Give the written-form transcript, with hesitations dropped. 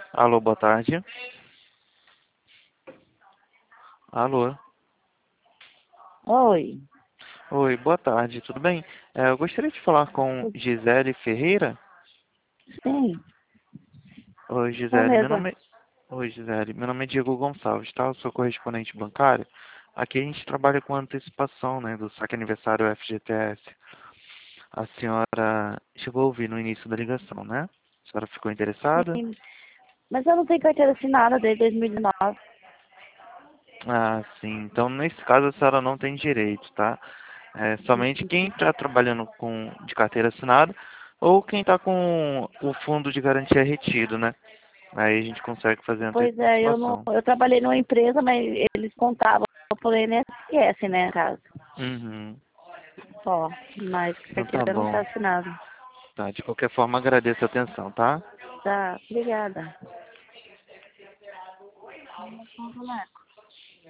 Alô, boa tarde. Alô. Oi, Oi, boa tarde, tudo bem? Eu gostaria de falar com Gisele Ferreira. sim, Oi, sou Gisele, mesmo. Oi, Gisele, meu nome é Diego Gonçalves, tá? Eu sou correspondente bancário. Aqui a gente trabalha com antecipação, né, do saque aniversário FGTS. A senhora chegou a ouvir no início da ligação, né? A senhora ficou interessada? Sim, mas eu não tenho carteira assinada desde 2019. Ah, sim. Então, nesse caso, a senhora não tem direito, tá? É somente quem está trabalhando de carteira assinada ou quem está com o fundo de garantia retido, né? Aí a gente consegue fazer Pois é, eu não, antecipação. eu trabalhei numa empresa, mas eles contavam pelo INSS, né, no caso, Uhum. só, mas Então tá carteira não está bom. assinada. Tá, de qualquer forma, agradeço a atenção, tá? Tá, obrigada.